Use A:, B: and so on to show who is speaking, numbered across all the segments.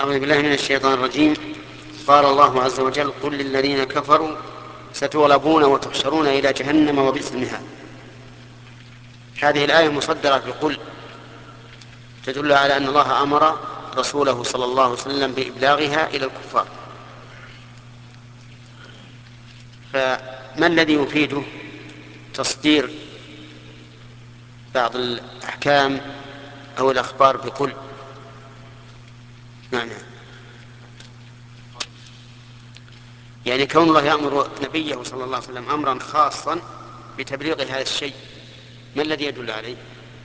A: أعوذ بالله من الشيطان الرجيم. قال الله عز وجل: قل للذين كفروا ستغلبون وتحشرون إلى جهنم وبئس المهاد. هذه الآية مصدرة بقل، تدل على أن الله أمر رسوله صلى الله عليه وسلم بإبلاغها إلى الكفار. فما الذي يفيده تصدير بعض الأحكام أو الأخبار بقل؟ معنى يعني كون الله يأمر نبيه صلى الله عليه وسلم أمرا خاصا بتبليغ هذا الشيء، ما الذي يدل عليه؟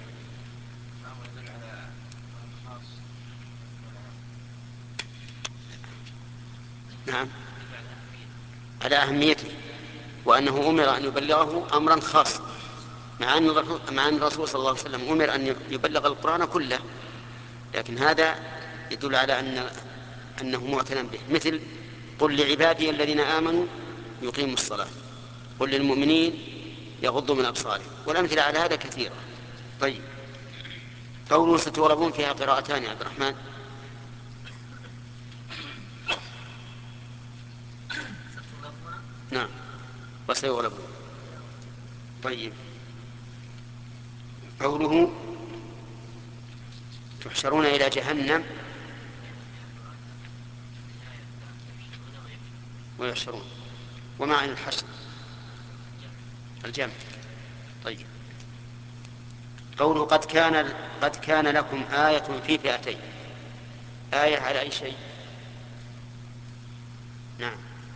A: نعم، على أهميته، وأنه أمر أن يبلغه أمرا خاصا، مع أن الرسول صلى الله عليه وسلم أمر أن يبلغ القرآن كله، لكن هذا يدل على أنه معتنى به. مثل: قل لعبادي الذين آمنوا يقيموا الصلاة، قل للمؤمنين يغضوا من أبصارهم، والأمثلة على هذا كثيرة. طيب، قوله ستغلبون فيها قراءتان يا عبد الرحمن. نعم، وسيغلبون. طيب، قوله تحشرون إلى جهنم ويحشرون، ومعنى الحشر الجمع. طيب، قوله قد كان لكم آية في فئتين. آية على أي شيء؟ نعم،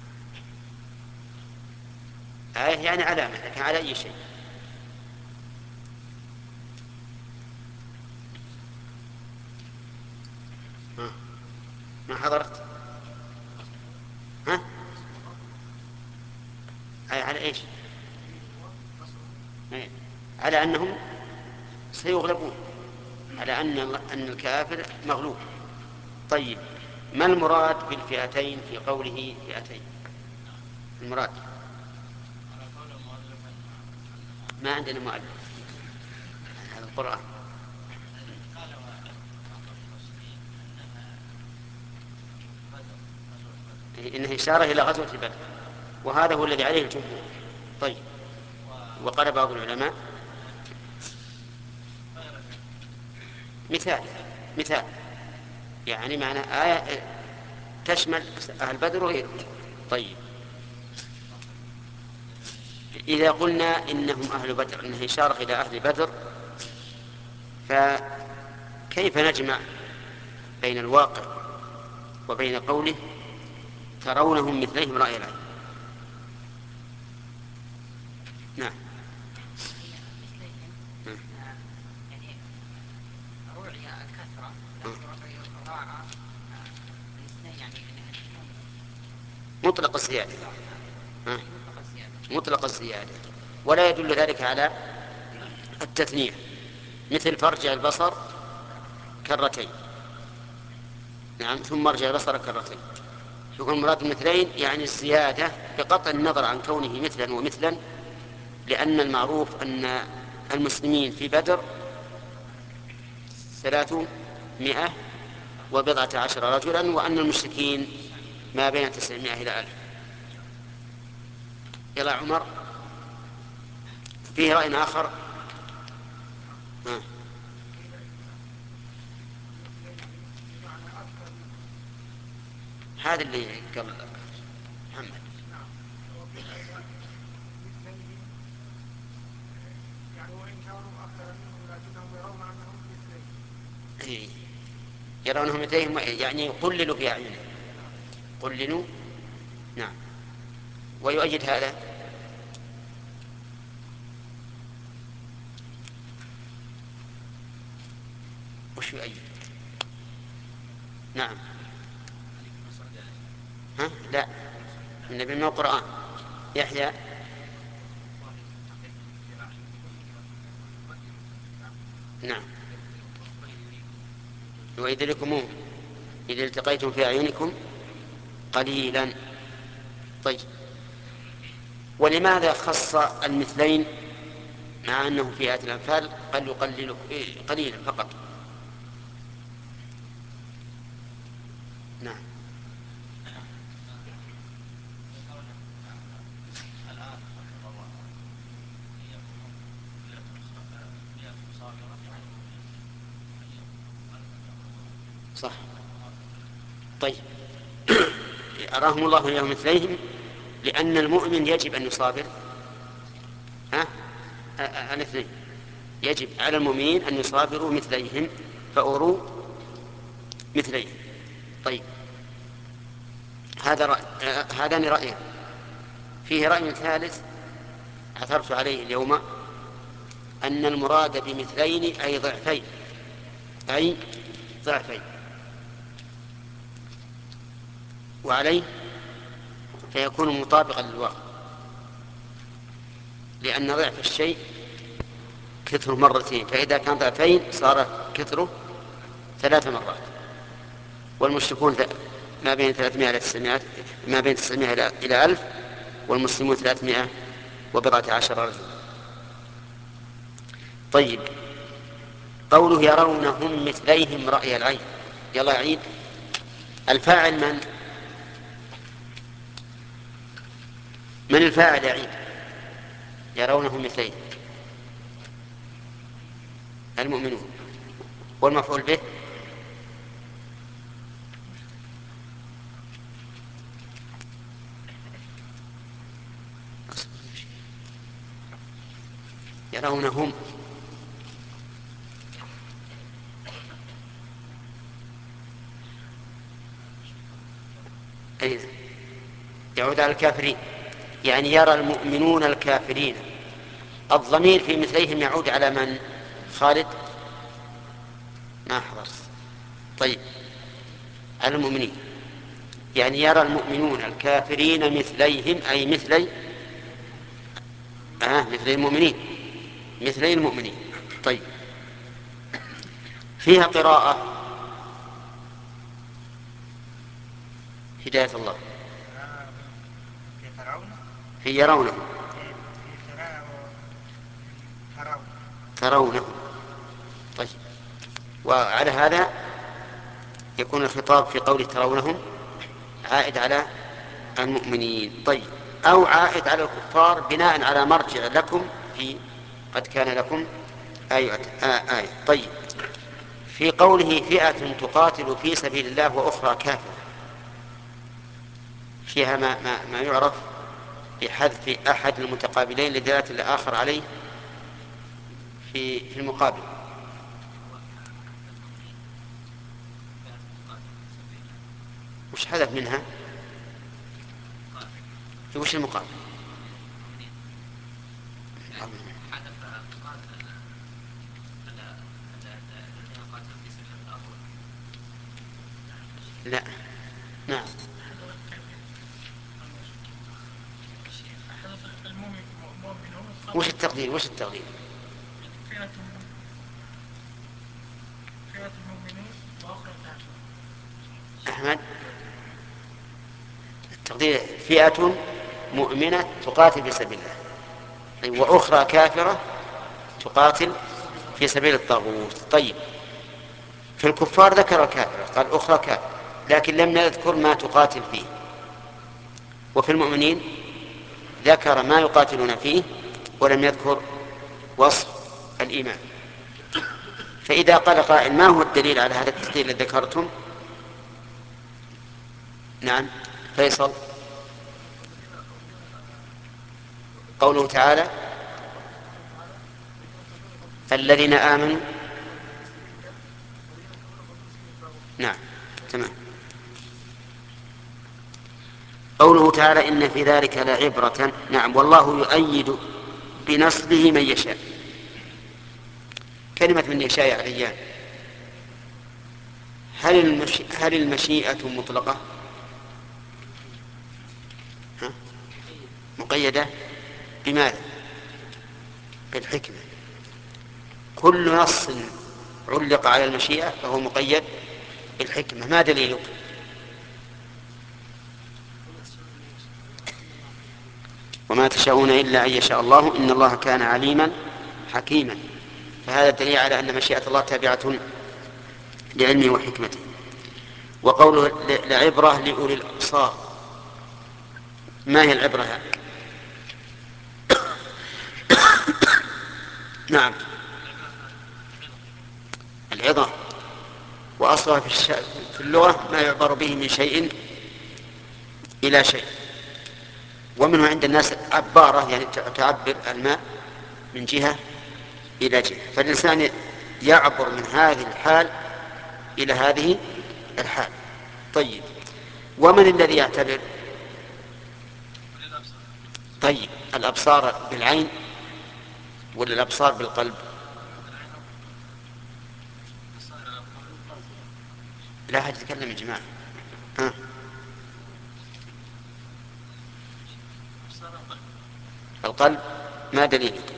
A: آية يعني علامة، لكن على أي شيء؟ ها؟ ما حضرت؟ ها؟ آية على إيش؟ إيه؟ على أنهم سيغلبون، على أن الكافر مغلوب. طيب، ما المراد بالفئتين في قوله فئتين؟ المراد ما عندنا مؤلف هذا القرآن. إنه إشارة إلى غزوة بدر، وهذا هو الذي عليه الجمهور. طيب، وقال بعض العلماء مثال يعني معنى آية تشمل أهل بدر وغيرهم. طيب، إذا قلنا إنهم أهل بدر، إنه إشارة إلى أهل بدر، فكيف نجمع بين الواقع وبين قوله ترونهم مثليهم رأي العين؟ نعم. نعم.
B: يعني الرؤيا الكثرة لكن رؤيا الضاعة الاثنين، يعني
A: مطلق الزيادة.
B: مطلق الزيادة.
A: مطلق الزيادة، ولا يدل ذلك على التثنية، مثل فارجع البصر كرتين. نعم، ثم ارجع البصر كرتين. يكون مراد مثلين يعني الزيادة، بقطع النظر عن كونه مثلا ومثلا، لأن المعروف أن المسلمين في بدر 310 رجلا، وأن المشركين ما بين 900 إلى 1000. يلا عمر، فيه رأي آخر. ها. هذا اللي قبل محمد.
C: يعني وإن كانوا أكثر منهم لكنهم يرون أنهم مثلهم.
A: إيه. يرونهم مثلهم، يعني قللوا في أعينهم، قللوا. نعم. ويؤيد هذا وش يؤيد؟ نعم. ها؟ لا، النبي من القرآن. يحيى. نعم. وإذ لكم إذ التقيتم في أعينكم قليلا. طيب، ولماذا خص المثلين مع أنه في آية الأنفال قال يقلل قليلا فقط؟ نعم. صح. طيب أراهم الله إياهم مثليهم، لأن المؤمن يجب أن يصابر الاثنين، يجب على المؤمنين أن يصابروا مثليهم، فأروا مثليهم. طيب هذان رأيين. فيه رأي ثالث عثرت عليه اليوم، أن المراد بمثلين أي ضعفين، أي ضعفين. وعليه فيكون مطابقا للواقع، لأن ضعف الشيء كثره مرتين، فإذا كان ضعفين صار كثره 3 مرات. والمشركون ما بين 300 إلى 900، ما بين 900 إلى 1000، والمسلمون 314 رجلا. طيب قوله يرونهم مثليهم رأي العين، يلا عيد. الفاعل من الفاعل يعيد؟ يرونهم مثليهم المؤمنون. والمفعول به يرونهم أي يعود على الكافرين، يعني يرى المؤمنون الكافرين. الضمير في مثليهم يعود على من؟ خالد ما حضر. طيب على المؤمنين، يعني يرى المؤمنون الكافرين مثليهم أي مثلي مثلي المؤمنين، مثلي المؤمنين. طيب فيها قراءة هداية الله في يرونه، ترونه. طيب وعلى هذا يكون الخطاب في قول ترونهم عائد على المؤمنين. طيب أو عائد على الكفار بناء على مرجع لكم في قد كان لكم آية. طيب في قوله فئة تقاتل في سبيل الله وأخرى كافرة، فيها ما يعرف بحذف أحد المتقابلين لدلالة الآخر عليه في المقابل. وش حذف منها؟ وش المقابل؟ لا. نعم. وش التقدير؟
C: فئة المؤمنين وأخرى كافرة.
A: أحمد التقدير فئة مؤمنة تقاتل في سبيل الله، وأخرى كافرة تقاتل في سبيل الطاغوت. طيب في الكفار ذكر الكافرة، قال أخرى كافرة، لكن لم يذكر ما تقاتل فيه. وفي المؤمنين ذكر ما يقاتلون فيه ولم يذكر وصف الإيمان. فإذا قال قائل ما هو الدليل على هذا التقدير الذي ذكرتم؟ نعم فيصل. قوله تعالى الذين آمنوا. نعم تمام. قوله تعالى إن في ذلك لعبرة. نعم والله يؤيد بنصره من يشاء. كلمة من يشاء يا عليان، هل المشيئة مطلقة مقيدة بماذا؟ بالحكمة. كل نص علق على المشيئة فهو مقيد بالحكمة. ما دليلك؟ وما تشاءون إلا أن يشاء الله إن الله كان عليما حكيما. فهذا دليل على أن مشيئة الله تابعة لعلمه وحكمته. وقوله لعبرة لأولي الأبصار، ما هي العبرة؟ نعم، العظة، وأصلها في اللغة ما يعبر به من شيء إلى شيء. ومنه عند الناس عبارة، يعني تعبر الماء من جهة إلى جهة، فالإنسان يعبر من هذه الحال إلى هذه الحال. طيب، ومن الذي يعتبر؟ طيب، الأبصار بالعين ولا الأبصار بالقلب؟ لا أحد يتكلم يا جماعة. القلب، ما دليلك؟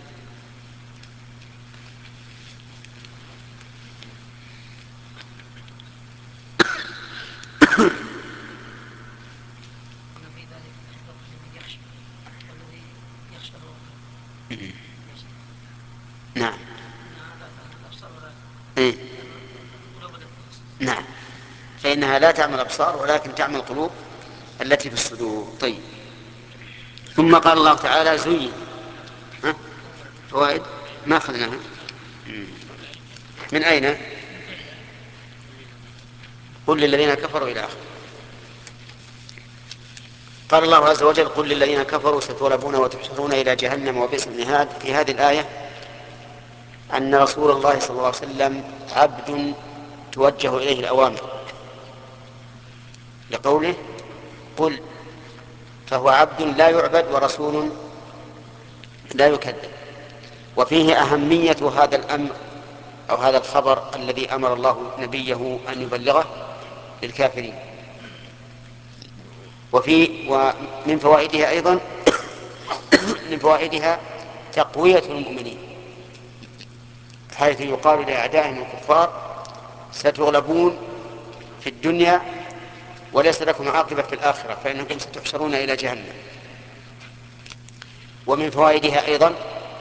B: في ذلك الذي يخشى والذي يخشى
A: نعم.
B: الأبصار
A: إيه؟
B: قلوب الأنفس.
A: نعم، فإنها لا تعمل الأبصار ولكن تعمل القلوب التي في الصدور. طيب، ثم قال الله تعالى زين. فوائد ما أخذناها. من أين؟ قل للذين كفروا إلى آخره. قال الله عز وجل قل للذين كفروا ستغلبون وتحشرون إلى جهنم وبئس المهاد. في هذه الآية أن رسول الله صلى الله عليه وسلم عبد توجه إليه الأوامر، لقوله قل، فهو عبد لا يعبد ورسول لا يكذب. وفيه أهمية هذا الأمر أو هذا الخبر الذي أمر الله نبيه أن يبلغه للكافرين. ومن فوائدها أيضا من فوائدها تقوية المؤمنين، حيث يقال لأعدائهم الكفار ستغلبون في الدنيا وليس لكم عاقبة في الآخرة، فإنكم ستحشرون إلى جهنم. ومن فوائدها أيضا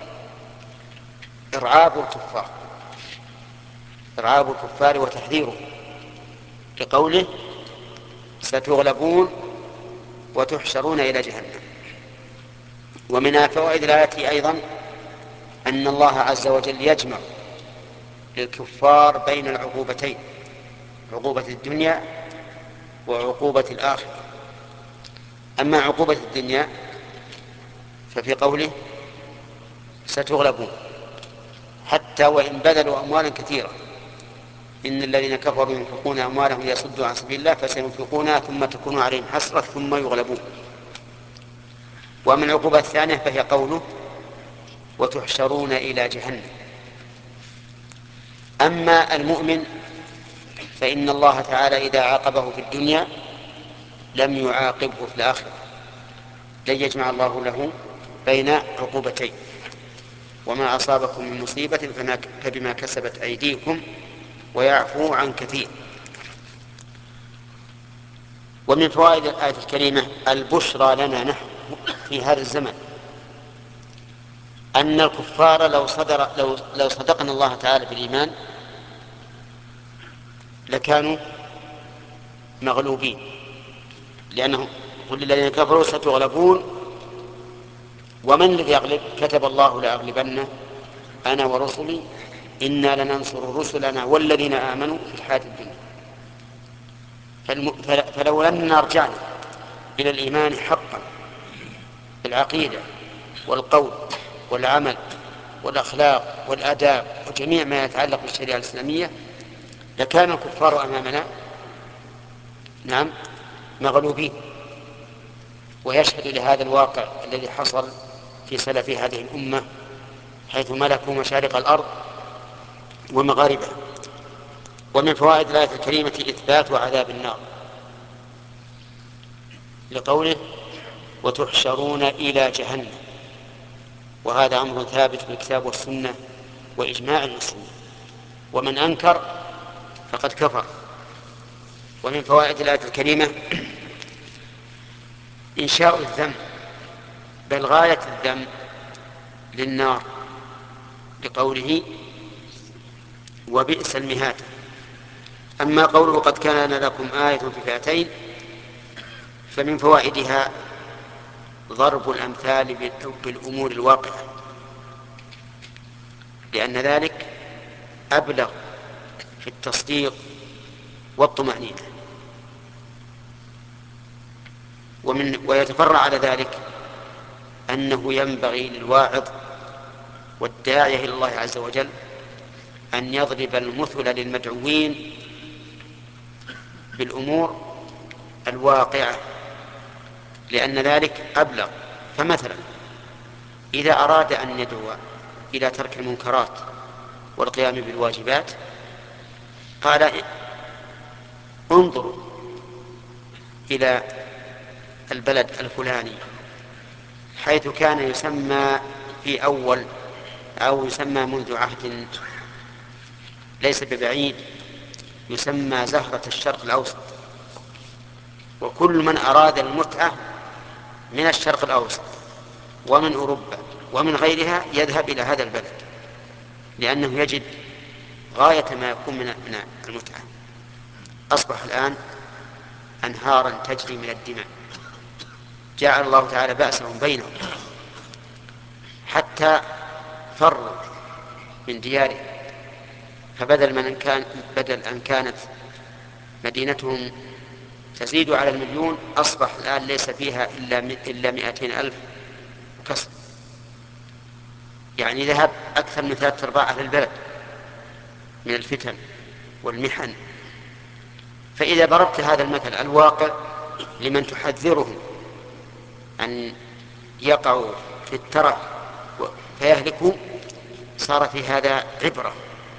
A: إرعاب الكفار وتحذيرهم، لقوله ستغلبون وتحشرون إلى جهنم. ومن فوائد الآية أيضا أن الله عز وجل يجمع للكفار بين العقوبتين، عقوبة الدنيا وعقوبة الآخرة. أما عقوبة الدنيا ففي قوله ستغلبون، حتى وإن بذلوا أموالا كثيرة، إن الذين كفروا ينفقون أموالهم ليصدوا عن سبيل الله فسينفقونها ثم تكون عليهم حسرة ثم يغلبون. ومن العقوبة الثانية فهي قوله وتحشرون إلى جهنم. أما المؤمن فإن الله تعالى إذا عاقبه في الدنيا لم يعاقبه في الآخرة، لن يجمع الله له بين عقوبتين. وما أصابكم من مصيبة فبما كسبت أيديكم ويعفو عن كثير. ومن فوائد الآية الكريمة البشرى لنا نحن في هذا الزمن، أن الكفار لو صدقنا الله تعالى بالإيمان لكانوا مغلوبين، لأنه قل للذين كفروا ستغلبون، ومن الذي يغلب؟ كتب الله لأغلبن أنا ورسلي إنا لننصر رسلنا والذين آمنوا في الحياة الدنيا. فلو أننا رجعنا إلى الإيمان حقا بالعقيدة والقول والعمل والأخلاق والآداب وجميع ما يتعلق بالشريعة الإسلامية لكان الكفار أمامنا نعم مغلوبين. ويشهد لهذا الواقع الذي حصل في سلف هذه الأمة، حيث ملكوا مشارق الأرض ومغاربها. ومن فوائد الآية الكريمة إثبات عذاب النار، لقوله وتحشرون إلى جهنم، وهذا أمر ثابت بالكتاب والسنة وإجماع المسلمين، ومن أنكر فقد كفر. ومن فوائد الآية الكريمة إنشاء الذم، بل غاية الذم للنار، لقوله وبئس المهاد. أما قوله قد كان لكم آية في فئتين، فمن فوائدها ضرب الأمثال بالأمور الواقعة، لأن ذلك أبلغ في التصديق والطمأنينة. ويتفرع على ذلك أنه ينبغي للواعظ والداعية إلى الله عز وجل أن يضرب المثل للمدعوين بالأمور الواقعة، لأن ذلك أبلغ. فمثلا إذا أراد أن يدعو إلى ترك المنكرات والقيام بالواجبات قال انظروا إلى البلد الفلاني حيث كان يسمى في أول أو يسمى منذ عهد ليس ببعيد يسمى زهرة الشرق الأوسط، وكل من أراد المتعة من الشرق الأوسط ومن أوروبا ومن غيرها يذهب إلى هذا البلد، لأنه يجد غاية ما يكون من المتعة. أصبح الآن أنهارا تجري من الدماء، جعل الله تعالى بأسهم بينهم حتى فروا من ديارهم، فبدل أن كانت مدينتهم تزيد على 1,000,000 أصبح الآن ليس فيها إلا 200,000 كسر، يعني ذهب أكثر من 3/4 أهل البلد من الفتن والمحن. فإذا ضربت هذا المثل الواقع لمن تحذرهم أن يقعوا في الترف فيهلكوا صار في هذا عبرة.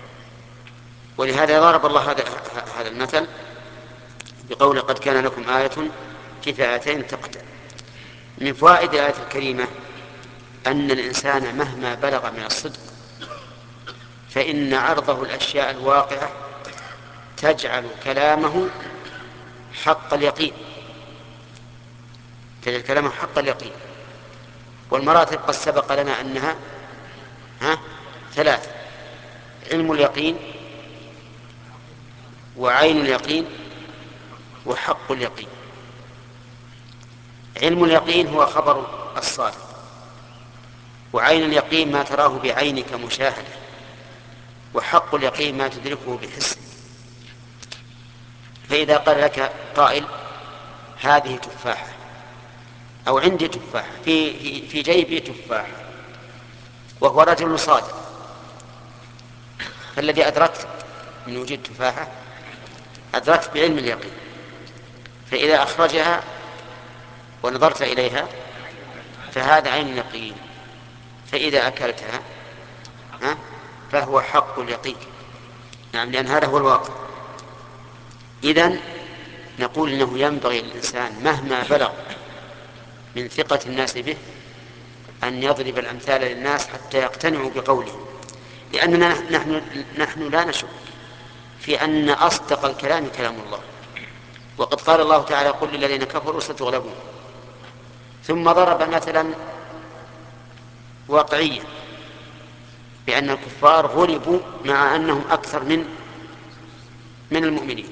A: ولهذا ضرب الله هذا المثل بقول قد كان لكم آية في فئتين التقتا. من فوائد الآية الكريمة أن الإنسان مهما بلغ من الصدق فإن عرضه الأشياء الواقعة تجعل كلامه حق اليقين، تجعل كلامه حق اليقين. والمراتب قد سبق لنا أنها 3: علم اليقين وعين اليقين وحق اليقين. علم اليقين هو خبر الصادق، وعين اليقين ما تراه بعينك مشاهدة، وحق اليقين ما تدركه بحسك. فإذا قال لك قائل هذه تفاحة أو عندي تفاحة في جيبي تفاحة وهو رجل صادق، فالذي أدركت من وجود تفاحة أدركت بعلم اليقين، فإذا أخرجها ونظرت إليها فهذا عين اليقين، فإذا أكلتها فهو حق اليقين. نعم، لأن هذا هو الواقع. إذن نقول إنه ينبغي للإنسان مهما بلغ من ثقة الناس به أن يضرب الأمثال للناس حتى يقتنعوا بقوله، لأننا نحن لا نشك في أن أصدق الكلام كلام الله، وقد قال الله تعالى قل للذين كفروا ستغلبون. ثم ضرب مثلا واقعيا بأن الكفار غلبوا مع أنهم أكثر من المؤمنين.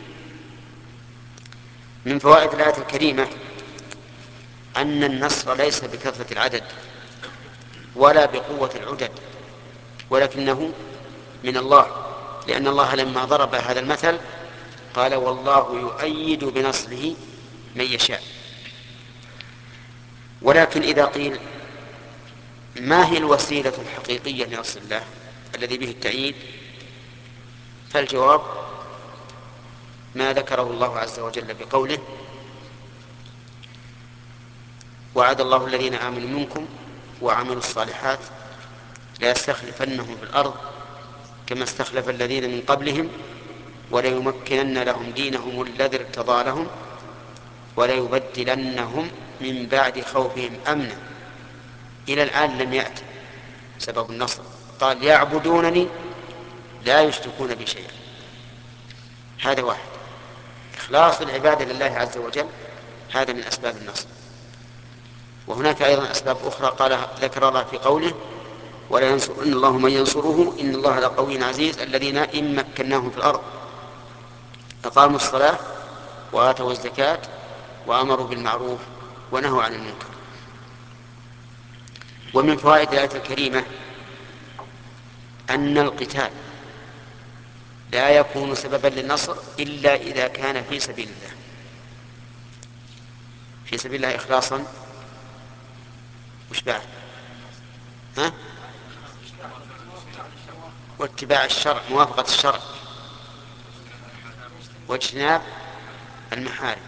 A: من فوائد الآية الكريمة أن النصر ليس بكثرة العدد ولا بقوة العدد، ولكنه من الله، لأن الله لما ضرب هذا المثل قال والله يؤيد بنصره من يشاء. ولكن إذا قيل ما هي الوسيلة الحقيقية لنصر الله الذي به التأييد، فالجواب ما ذكره الله عز وجل بقوله وعد الله الذين آمنوا منكم وعملوا الصالحات ليستخلفنهم في الأرض كما استخلف الذين من قبلهم وليمكنن لهم دينهم الذي ارتضى لهم وليبدلنهم من بعد خوفهم أمنا. إلى الآن لم يأتي سبب النصر، قال يعبدونني لا يشركون بي شيئا. هذا واحد، إخلاص العبادة لله عز وجل، هذا من أسباب النصر. وهناك أيضا أسباب أخرى ذكر الله في قوله ولا ينصرن الله من ينصره إن الله لقوي عزيز الذين إن مكناهم في الأرض أقاموا الصلاة وآتوا الزكاة وأمروا بالمعروف ونهوا عن المنكر. ومن فوائد الآية الكريمة أن القتال لا يكون سببا للنصر إلا إذا كان في سبيل الله، في سبيل الله إخلاصا. وش بعد؟ واتباع الشرع، موافقة الشرع، واجتناب المحارم.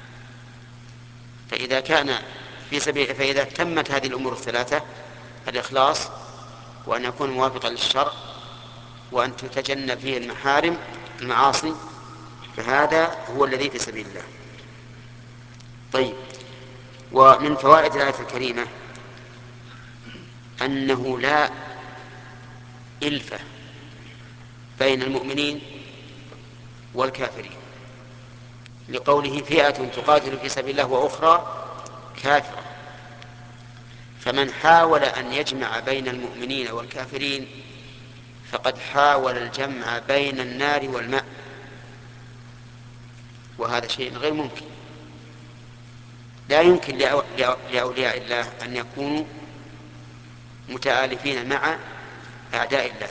A: فإذا كان في سبيل، فإذا تمت هذه الأمور الثلاثة، الإخلاص وأن يكون موافقا للشرع وأن تتجنب فيه المحارم المعاصي، فهذا هو الذي في سبيل الله. طيب، ومن فوائد الآية الكريمة أنه لا إلفة بين المؤمنين والكافرين، لقوله فئة تقاتل في سبيل الله وأخرى كافرة. فمن حاول أن يجمع بين المؤمنين والكافرين فقد حاول الجمع بين النار والماء، وهذا شيء غير ممكن. لا يمكن لأولياء الله أن يكونوا متآلفين مع أعداء الله.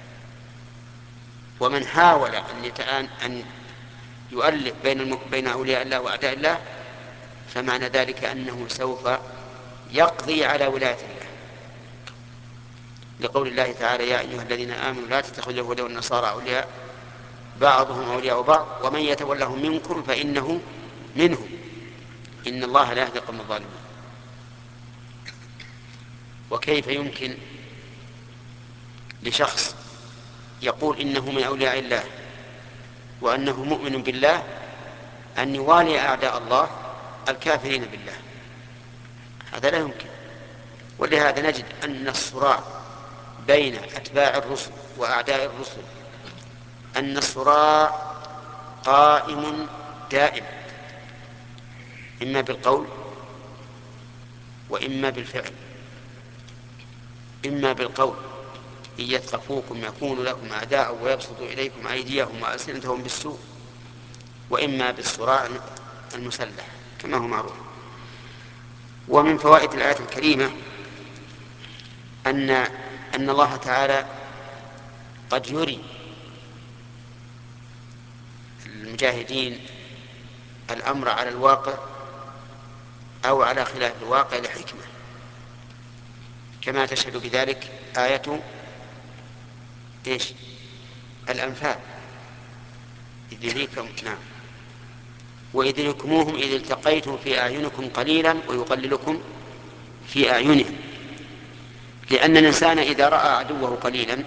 A: ومن حاول أن يؤلف بين أولياء الله وأعداء الله فمعنى ذلك أنه سوف يقضي على ولاية الله، لقول الله تعالى يا أيها الذين آمنوا لا تتخذوا اليهود والنصارى أولياء بعضهم أولياء بعض ومن يتولهم منكم فإنه منهم إن الله لا يهدي القوم الظالمين. وكيف يمكن لشخص يقول إنه من أولياء الله وأنه مؤمن بالله أن يوالي أعداء الله الكافرين بالله؟ هذا لا يمكن. ولهذا نجد أن الصراع بين أتباع الرسل وأعداء الرسل أن الصراع قائم دائم، إما بالقول وإما بالفعل. إما بالقول إن يثقفوكم يكونوا لكم أعداء ويبسطوا إليكم أيديهم وألسنتهم بالسوء، وإما بالصراع المسلح كما هو معروف. ومن فوائد الآية الكريمة أن الله تعالى قد يري المجاهدين الأمر على الواقع أو على خلاف الواقع لحكمة، كما تشهد بذلك آية الأنفال إذ يريكم وإذ يريكموهم إذ التقيتم في أعينكم قليلا ويقللكم في أعينهم، لأن الإنسان إذا رأى عدوه قليلا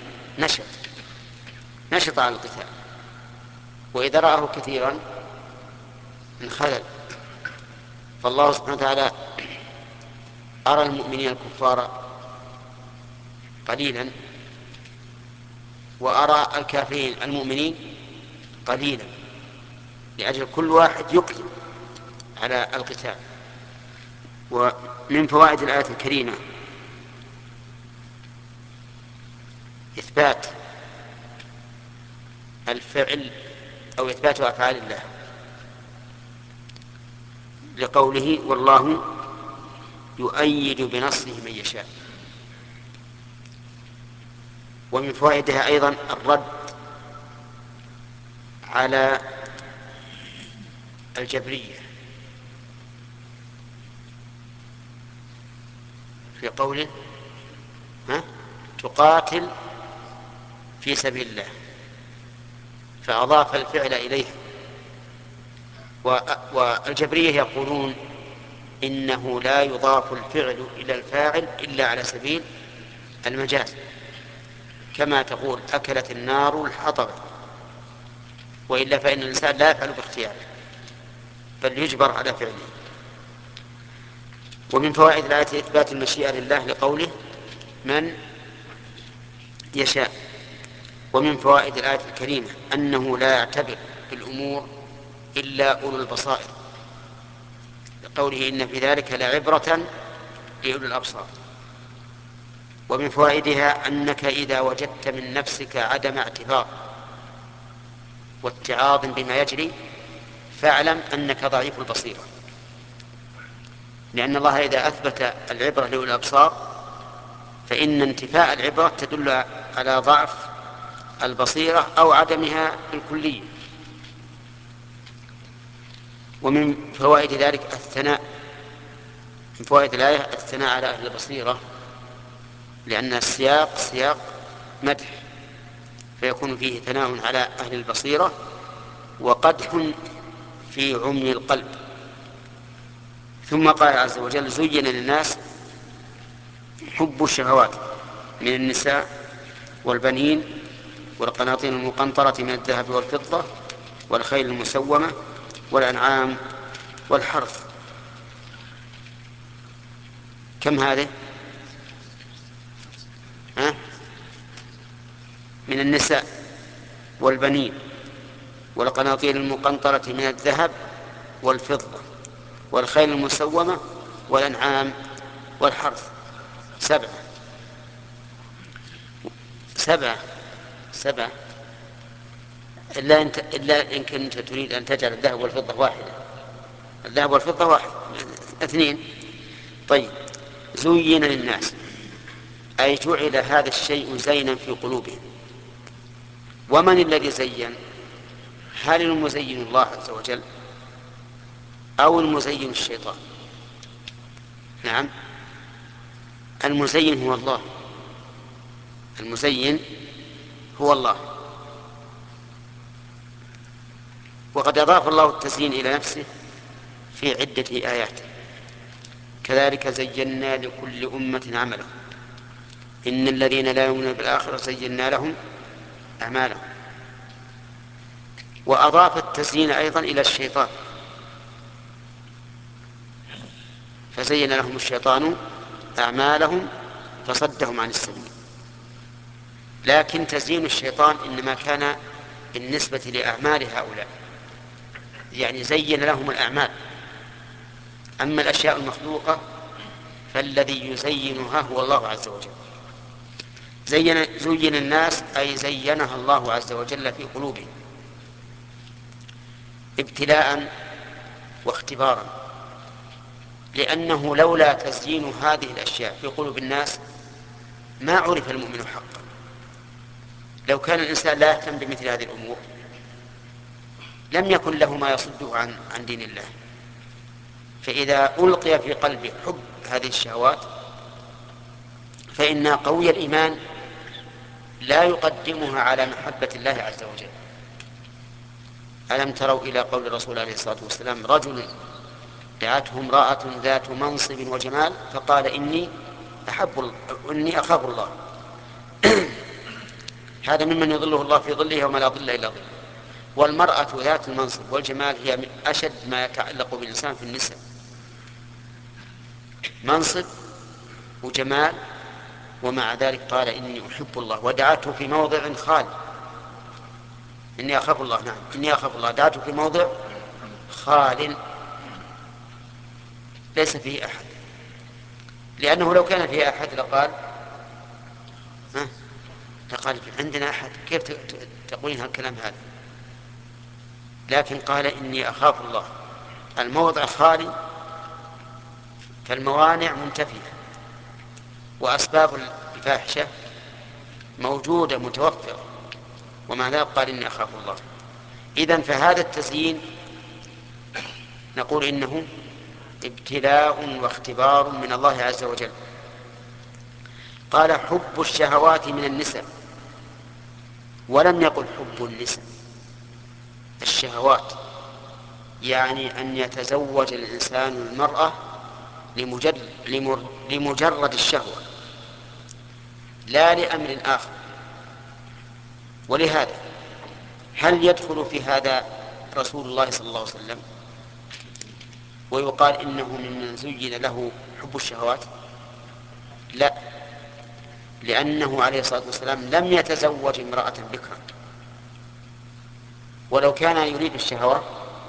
A: نشط على القتال، وإذا رآه كثيرا انخذل. فالله سبحانه وتعالى أرى المؤمنين الكفار قليلا وأرى الكافرين المؤمنين قليلا، لأجل كل واحد يقدم على القتال. ومن فوائد الآية الكريمة إثبات الفعل أو إثبات أفعال الله، لقوله والله يؤيد بنصره من يشاء. ومن فوائدها أيضا الرد على الجبرية في قوله تقاتل في سبيل الله، فأضاف الفعل إليه. والجبرية يقولون إنه لا يضاف الفعل إلى الفاعل إلا على سبيل المجاز، كما تقول أكلت النار الحطب، وإلا فإن الإنسان لا يفعل باختياره بل يجبر على فعله. ومن فوائد الآية إثبات المشيئة لله لقوله من يشاء. ومن فوائد الآية الكريمة أنه لا يعتبر بالأمور إلا أولو البصائر، لقوله إن في ذلك لعبرة لأولي الأبصار. ومن فوائدها أنك إذا وجدت من نفسك عدم اعتبار واتعاظ بما يجري فاعلم أنك ضعيف البصيرة، لأن الله إذا أثبت العبرة لأولي الأبصار فإن انتفاء العبرة تدل على ضعف البصيرة أو عدمها بالكلية. ومن فوائد ذلك الثناء، من فوائد الآية الثناء على أهل البصيرة، لأن السياق سياق مدح، فيكون فيه ثناء على أهل البصيرة وقدح في عمي القلب. ثم قال عز وجل: زين للناس حب الشهوات من النساء والبنين والقناطير المقنطرة من الذهب والفضة والخيل المسومة والأنعام والحرث. كم هذه؟ من النساء والبنين والقناطير المقنطرة من الذهب والفضة والخيل المسومة والأنعام والحرث. سبعة إلا إن كنت تريد أن تجعل الذهب والفضة واحدة. الذهب والفضة واحد، 2. طيب، زين للناس أي جعل هذا الشيء زينا في قلوبهم. ومن الذي زين؟ هل المزين الله عز وجل أو المزين الشيطان؟ نعم، المزين هو الله، المزين هو الله. وقد أضاف الله التزيين إلى نفسه في عدة آيات: كذلك زينا لكل أمة عملهم إن الذين لا يؤمنون بالآخرة زينا لهم أعمالهم. وأضاف التزيين أيضا إلى الشيطان، فزين لهم الشيطان أعمالهم فصدهم عن السبيل. لكن تزيين الشيطان إنما كان بالنسبة لأعمال هؤلاء، يعني زين لهم الأعمال. أما الأشياء المخلوقة فالذي يزينها هو الله عز وجل. زين الناس أي زينها الله عز وجل في قلوبهم ابتلاء واختبارا، لأنه لولا تزيين هذه الأشياء في قلوب الناس ما عرف المؤمن حقا. لو كان الإنسان لا يهتم بمثل هذه الأمور لم يكن له ما يصده عن دين الله. فإذا ألقي في قلبه حب هذه الشهوات فإن قوي الإيمان لا يقدمها على محبة الله عز وجل. ألم تروا إلى قول الرسول عليه الصلاة والسلام: رجل دعته امرأة ذات منصب وجمال فقال إني أخاف الله. هذا ممن يظله الله في ظله وما لا ظل إلا ظله. والمرأة ذات المنصب والجمال هي من أشد ما يتعلق بالإنسان في النساء، منصب وجمال، ومع ذلك قال إني أحب الله، ودعته في موضع خال. إني أخاف الله، نعم إني أخاف الله، دعته في موضع خال ليس فيه أحد، لأنه لو كان فيه أحد لقال عندنا أحد، كيف تقولين هالكلام هذا؟ لكن قال إني أخاف الله. الموضع خالي فالموانع منتفية وأسباب الفاحشة موجودة متوفرة، ومع ذلك قال إني أخاف الله. إذن فهذا التزيين نقول إنه ابتلاء واختبار من الله عز وجل. قال حب الشهوات من النساء، ولم يقل حب النساء. الشهوات يعني أن يتزوج الإنسان المرأة لمجرد الشهوة لا لأمر آخر. ولهذا هل يدخل في هذا رسول الله صلى الله عليه وسلم ويقال إنه ممن زين له حب الشهوات؟ لا، لأنه عليه الصلاة والسلام لم يتزوج امرأة بكرا، ولو كان يريد الشهوة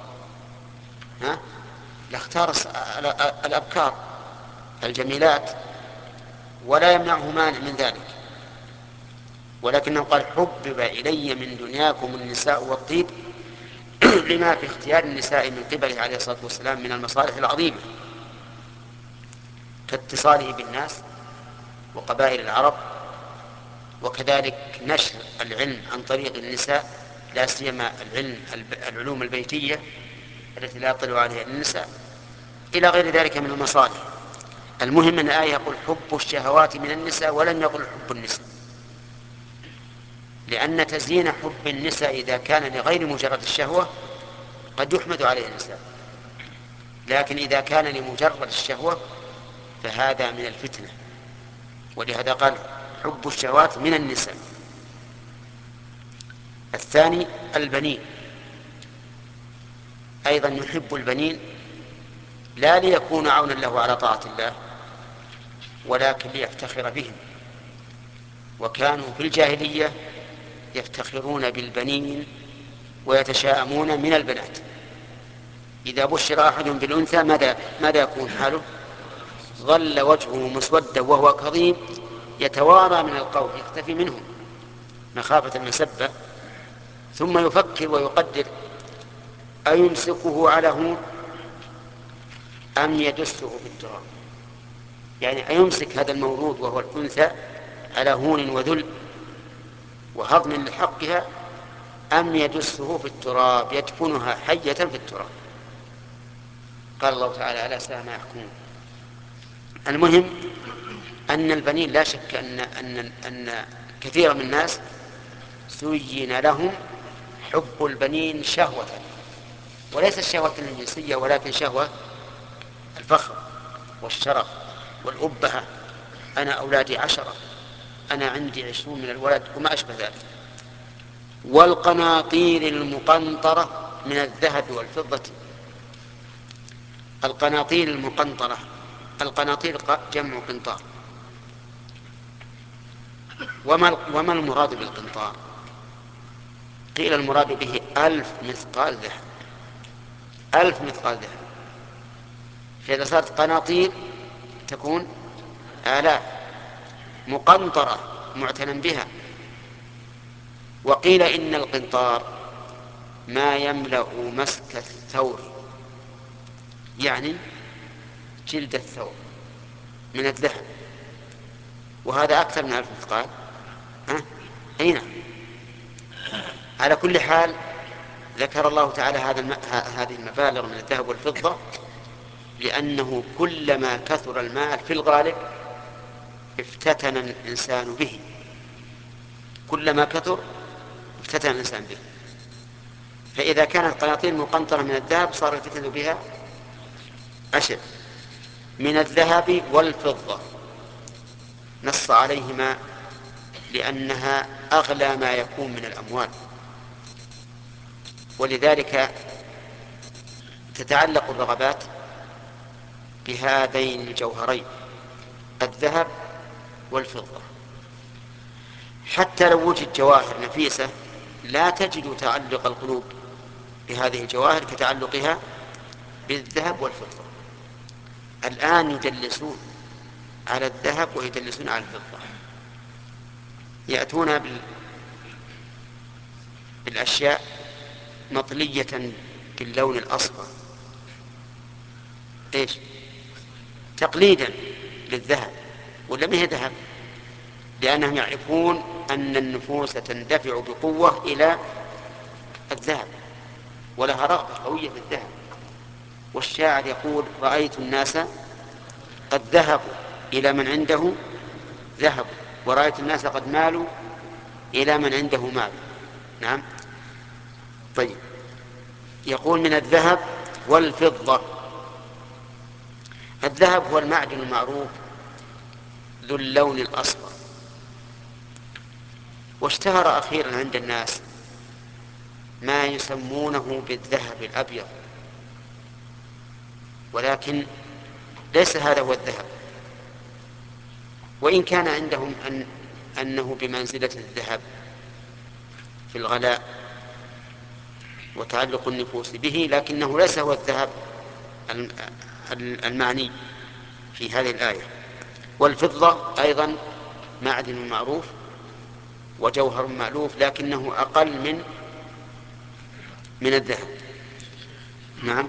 A: لاختار الأبكار الجميلات ولا يمنعه مانع من ذلك. ولكنه قال حبب إلي من دنياكم النساء والطيب لما في اختيار النساء من قبله عليه الصلاة والسلام من المصالح العظيمة كاتصاله بالناس وقبائل العرب، وكذلك نشر العلم عن طريق النساء، لا سيما العلوم البيتية التي لا يطلع عليها النساء، إلى غير ذلك من المصالح. المهم أن الآية يقول حب الشهوات من النساء ولم يقل حب النساء، لأن تزيين حب النساء إذا كان لغير مجرد الشهوة قد يحمد عليه النساء، لكن إذا كان لمجرد الشهوة فهذا من الفتنة، ولهذا قال حب الشهوات من النساء. الثاني البنين، أيضا يحب البنين لا ليكون عونا له على طاعة الله ولكن ليفتخر بهم، وكانوا في الجاهلية يفتخرون بالبنين ويتشاءمون من البنات. إذا بشر أحد بالأنثى ماذا يكون حاله؟ ظل وجهه مسودا وهو كظيم يتوارى من القوم يختفي منهم مخافة المسبة، ثم يفكر ويقدر أيمسكه على هون أم يدسه في التراب، يعني أيمسك هذا المولود وهو الأنثى على هون وذل وهضم لحقها أم يدسه في التراب يدفنها حية في التراب. قال الله تعالى ألا ساء ما يحكمون. المهم أن البنين لا شك أن كثير من الناس زين لهم حب البنين شهوة، وليس الشهوة الجنسية ولكن شهوة الفخر والشرف والأبهة، أنا أولادي 10، أنا عندي 20 من الولد وما أشبه ذلك. والقناطير المقنطرة من الذهب والفضة. القناطير المقنطرة، القناطير جمع قنطار. وما المراد بالقنطار؟ قيل المراد به 1000 مثقال ذهب، 1000 مثقال ذهب، فإذا صارت قناطير تكون آلاف، مقنطرة معتنى بها. وقيل إن القنطار ما يملأ مسك الثور، يعني جلد الثور من الذهب، وهذا أكثر من 1000 مثقال. أين على كل حال ذكر الله تعالى هذه المبالغ من الذهب والفضة لأنه كلما كثر المال في الغالب افتتن الإنسان به، كلما كثر افتتن الإنسان به. فإذا كانت قناطير مقنطرة من الذهب صار الفتن بها أشد. من الذهب والفضة نص عليهما لأنها أغلى ما يكون من الأموال، ولذلك تتعلق الرغبات بهذين الجوهرين الذهب والفضة. حتى لو وجد جواهر نفيسة لا تجد تعلق القلوب بهذه الجواهر كتعلقها بالذهب والفضة. الآن يدلسون على الذهب ويدلسون على الفضة، يأتون بالأشياء مطلية باللون الأصفر إيش تقليدا للذهب، ولا ما هي ذهب، لأنهم يعرفون أن النفوس تندفع بقوة إلى الذهب ولها رغبة قوية في الذهب. والشاعر يقول رأيت الناس قد ذهبوا إلى من عنده ذهب، ورأيت الناس قد مالوا إلى من عنده مال. نعم. طيب، يقول من الذهب والفضة. الذهب هو المعدن المعروف ذو اللون الأصفر، واشتهر أخيرا عند الناس ما يسمونه بالذهب الأبيض، ولكن ليس هذا هو الذهب، وإن كان عندهم أنه بمنزلة الذهب في الغلاء وتعلق النفوس به، لكنه ليس هو الذهب المعني في هذه الآية. والفضة أيضا معدن معروف وجوهر مألوف لكنه أقل من الذهب. نعم.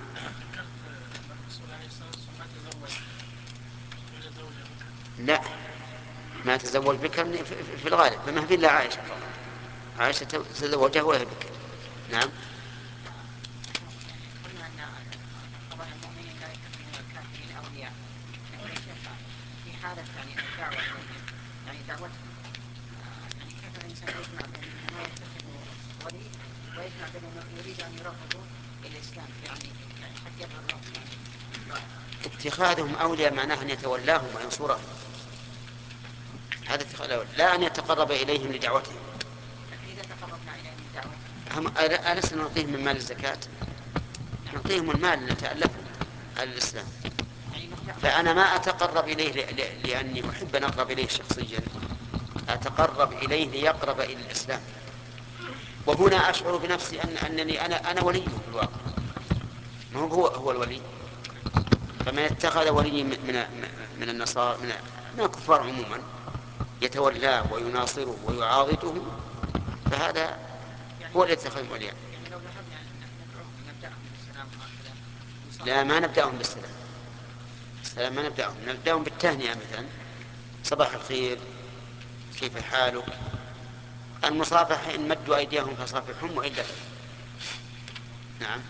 A: لا، ما تزوج بكر في الغالب، فما في إلا عائشة فقط. عائشة تزوجها وهي بكر. نعم.
B: قلنا أن قضاء المؤمنين لا يكفي الكافرين أولياء، في حالة يعني الدعوة إليهم، يعني دعوتهم، يعني كيف الإنسان يجمع بين أنه يتخذ ولي ويجمع بين أنه يريد أن يرغبوا إلى الإسلام، يعني حتى يظهر لهم يعني
A: اتخاذهم أولياء معناه أن يتولاهم وينصرهم، هذا اتخاذ، لا أن يتقرب إليهم لدعوتهم.
B: إذا تقربنا إليهم لدعوتهم
A: ألسنا نعطيهم من مال الزكاة؟ نعطيهم المال لتألفوا على الإسلام. فأنا ما أتقرب إليه لأني أحب أن أقرب إليه شخصيا، أتقرب إليه ليقرب إلى الإسلام. وهنا أشعر بنفسي أنني أنا وليه في الواقع، ما هو الولي. فمن اتخذ ولي من النصارى من الكفار عموما يتولاه ويناصره ويعاضده، فهذا هو الذي اتخذ وليا.
B: يعني لو ذهبنا ندعوهم نبدأهم بالسلام وهكذا.
A: لا، ما نبدأهم بالسلام. السلام ما نبدأهم بالتهنئة مثلا، صباح الخير، كيف حالك. المصافحة إن مدوا أيديهم فصافحهم وإلا. نعم.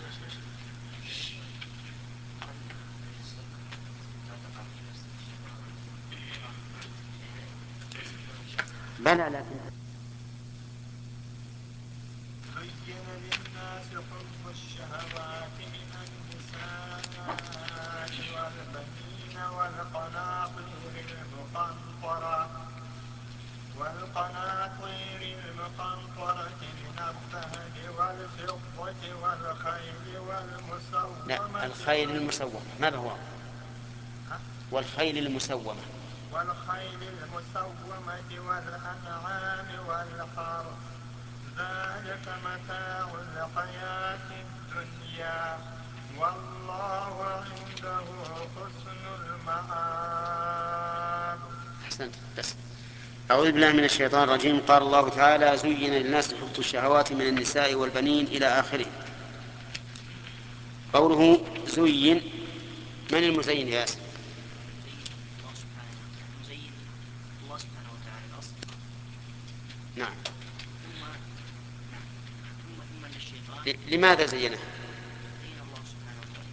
A: بلى، لكن
C: زين للناس حب الشهوات من النساء والبنين والقناطير المقنطرة من الذهب والفضة والخيل والمسومة.
A: لا، الخيل المسومة ما هو؟ والخيل المسومة
C: والأنعام والحرث، ذلك متاع الحياة الدنيا والله عنده حسن المآب.
A: أحسنت. بس أعوذ بالله من الشيطان الرجيم. قال الله تعالى: زين للناس حب الشهوات من النساء والبنين إلى آخره. قوله زين، من المزين يا ياسر؟
B: الله سبحانه وتعالى الأصل.
A: نعم.
B: ثم الشيطان.
A: لماذا زينه؟
B: زين الله سبحانه وتعالى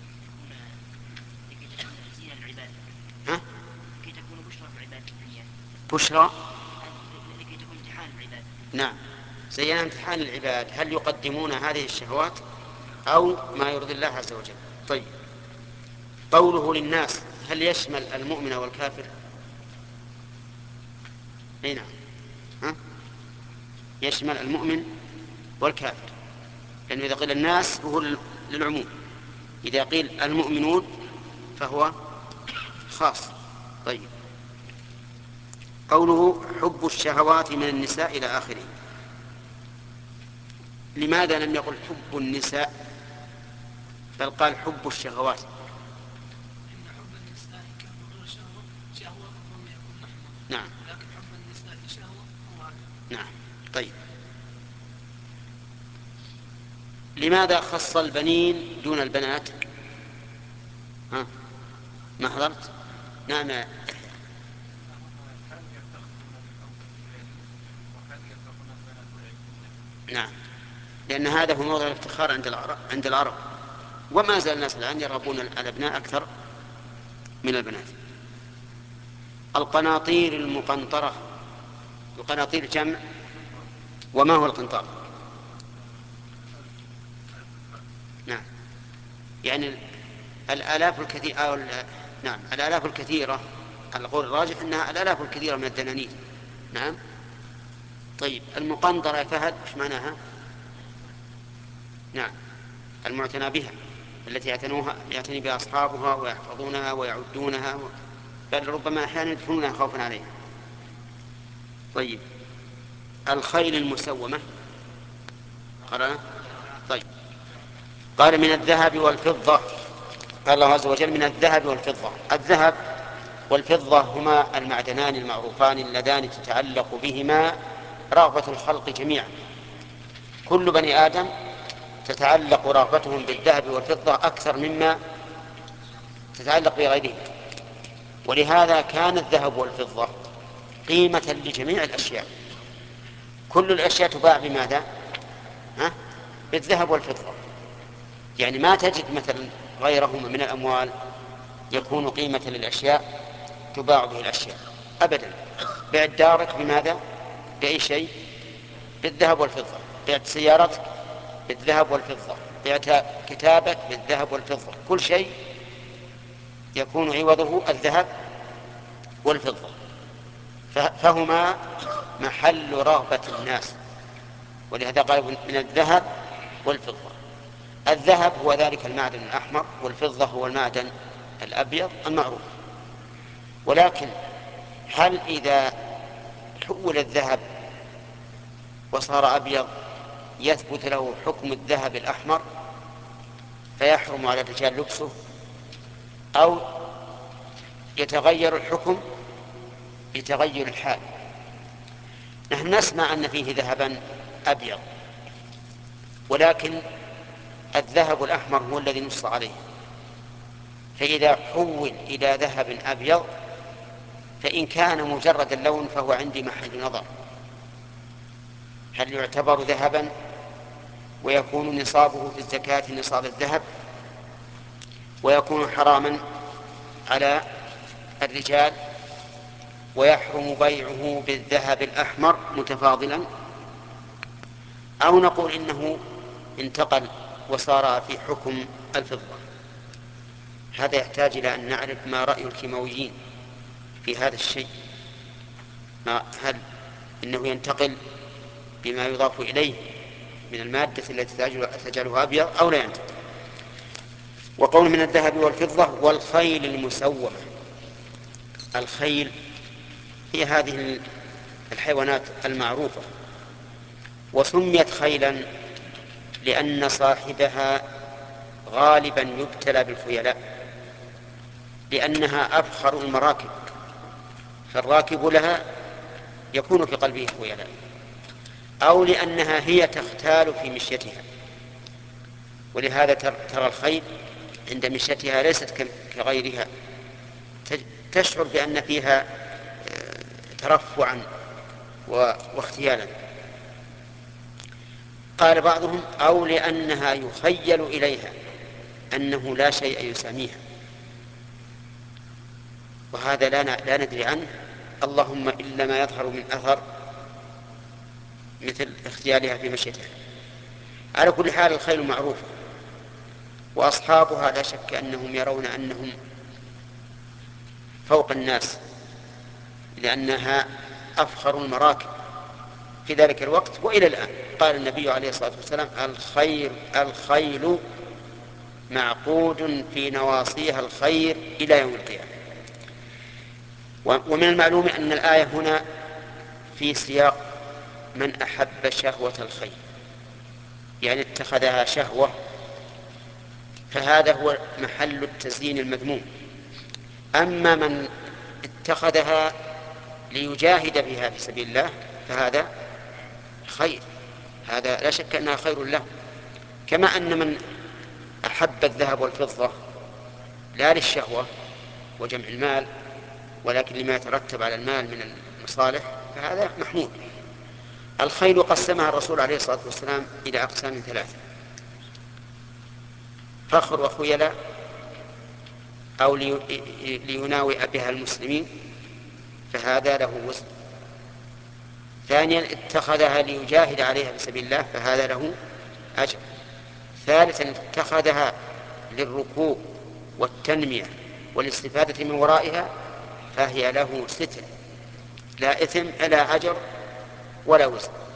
B: لكي تكون زينة العبادة. لكي تكون بشرى في العبادة الدنيا.
A: بشرى.
B: لكي تكون امتحان العبادة.
A: نعم، زين امتحان العباد، هل يقدمون هذه الشهوات أو ما يرضي الله عز وجل. طيب، قوله للناس هل يشمل المؤمن والكافر؟ أي نعم، يشمل المؤمن والكافر، لأنه إذا قيل الناس فهو للعموم، إذا قيل المؤمنون فهو خاص. طيب، قوله حب الشهوات من النساء إلى آخره، لماذا لم يقل حب النساء بل قال حب الشهوات؟
B: إن حب النساء كان غير شهوة ربما يكون محمود.
A: نعم.
B: لكن حب النساء شهوة هو هذا.
A: نعم. طيب، لماذا خص البنين دون البنات؟ ما حضرت؟ نعم يا يحيى. نعم، لأن هذا هو موضع الافتخار عند العرب، وما زال الناس الآن يرغبون الأبناء أكثر من البنات. القناطير المقنطرة، القناطير جمع، وما هو القنطار؟ نعم، يعني الآلاف الكثيرة، نعم الآلاف الكثيرة، القول الراجح أنها الآلاف الكثيرة من الدنانير. نعم. طيب، المقنطرة يا فهد ايش معناها؟ نعم، المعتنى بها، التي يعتني بها أصحابها ويحفظونها ويعدونها، بل ربما أحيانا يدفنونها خوفا عليها. طيب، الخيل المسومة قرأنا. طيب، قال من الذهب والفضة. قال الله عز وجل من الذهب والفضة. الذهب والفضة هما المعدنان المعروفان اللذان تتعلق بهما رغبة الخلق جميعا. كل بني آدم تتعلق رغبتهم بالذهب والفضة أكثر مما تتعلق بغيرهم، ولهذا كان الذهب والفضة قيمة لجميع الأشياء. كل الأشياء تباع بماذا؟ بالذهب والفضة. يعني ما تجد مثلا غيرهما من الأموال يكون قيمة للأشياء تباع به الأشياء أبدا. بعت دارك بماذا؟ بأي شيء؟ بالذهب والفضة. بعت سيارتك بالذهب والفضة. بعت كتابك بالذهب والفضة. كل شيء يكون عوضه الذهب والفضة، فهما محل رغبة الناس، ولهذا قال من الذهب والفضة. الذهب هو ذلك المعدن الأحمر، والفضة هو المعدن الأبيض المعروف. ولكن هل إذا حول الذهب وصار أبيض يثبت له حكم الذهب الأحمر فيحرم على الرجال لبسه، أو يتغير الحكم بتغير الحال؟ نحن نسمع أن فيه ذهبا أبيض، ولكن الذهب الأحمر هو الذي نص عليه، فإذا حول إلى ذهب أبيض فإن كان مجرد اللون فهو عندي محل نظر. هل يعتبر ذهبا ويكون نصابه في الزكاة نصاب الذهب ويكون حراما على الرجال ويحرم بيعه بالذهب الأحمر متفاضلا، أو نقول إنه انتقل وصار في حكم الفضة؟ هذا يحتاج إلى أن نعرف ما رأي الكيماويين في هذا الشيء. هل إنه ينتقل بما يضاف إليه من المادة التي تجعلها أبيض أو لا ينتقل؟ وقول من الذهب والفضة والخيل المسومة. الخيل هي هذه الحيوانات المعروفة، وسميت خيلا لأن صاحبها غالبا يبتلى بالخيلاء، لأنها أفخر المراكب، فالراكب لها يكون في قلبه خيلاء، أو لأنها هي تختال في مشيتها، ولهذا ترى الخيل عند مشيتها ليست كغيرها، تشعر بأن فيها ترفعا واختيالا. قال بعضهم أو لأنها يخيل إليها أنه لا شيء يساميها، وهذا لا ندري عنه، اللهم إلا ما يظهر من أثر مثل اختيالها في مشيتها. على كل حال الخيل معروفة، وأصحابها لا شك أنهم يرون أنهم فوق الناس، لأنها أفخر المراكب في ذلك الوقت وإلى الآن. قال النبي عليه الصلاة والسلام الخيل معقود في نواصيها الخير إلى يوم القيامة. ومن المعلوم أن الآية هنا في سياق من أحب شهوة الخيل، يعني اتخذها شهوة، فهذا هو محل التزيين المذموم. أما من اتخذها ليجاهد بها في سبيل الله فهذا خير، هذا لا شك أنها خير له. كما أن من أحب الذهب والفضة لا للشهوة وجمع المال ولكن لما يترتب على المال من المصالح فهذا محمود. الخيل قسمها الرسول عليه الصلاة والسلام إلى أقسام ثلاثة: فخر وخيلاء، أو ليناوئ بها المسلمين فهذا له وزن. ثانيا اتخذها ليجاهد عليها في سبيل الله فهذا له أجر. ثالثا اتخذها للركوب والتنمية والاستفادة من ورائها فهي له ستر، لا إثم لا أجر ولا وزن.